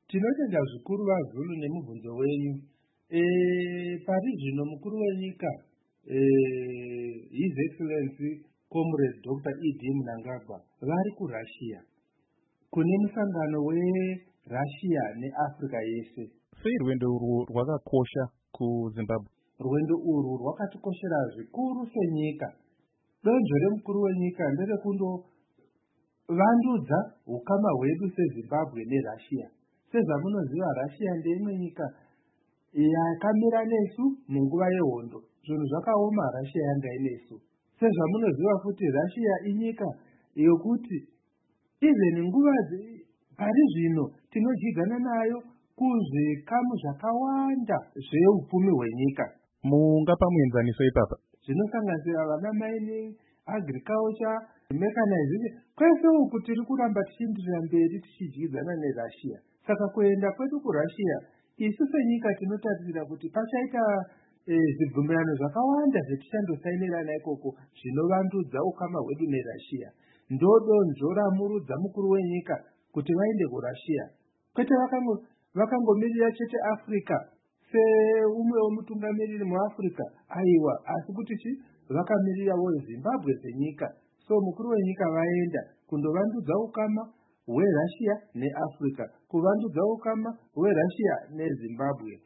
Tinotenda zvikuru vaZulu nemubvunzo wenyu. Pari zvino mukuru wenyika His Excellency Comrade Dr. E.D. Mnangagwa vari kuRussia kune musangano weRussia neAfrica yese. Sei rwendo urwu rwakakosha kuZimbabwe? Rwendo urwu rwakatikoshera zvikuru senyika. Donzvo remukuru wenyika nderekundovandudza ukama hwedu seZimbabwe neRussia. Sezvamunoziva, Russia ndeimwe nyika yakamira nesu munguva yehondo. Zvinhu zvakaoma Russia yanga inesu. Sezvamunoziva futi, Russia inyika yokuti even nguva pari zvino tinojidzana nayo kuzvikamu zvakawanda zveupfumi hwenyika. Mungapa muenzaniso ipapa? Zvinosanganisira vana mining, agriculture, mechanization. Kwese uku tiri kuramba tichienderera mberi tichidyidzana neRussia. Saka kuenda kwedu kuRussia, isu senyika tinotarisira kuti pachaita zvibvumirano zvakawanda zvetichandosainirana ikoko zvinovandudza ukama hwedu neRussia. Ndodonzvo ramurudza mukuru wenyika kuti vaende kuRussia. Kwete vakangomirira chete Africa seumwewo mutungamiriri muAfrica, aiwa, asi kuti vakamirirawo Zimbabwe senyika. So mukuru wenyika vaenda kundovandudza ukama hweRussia neAfrica, kuvandudza ukama hweRussia neZimbabwe.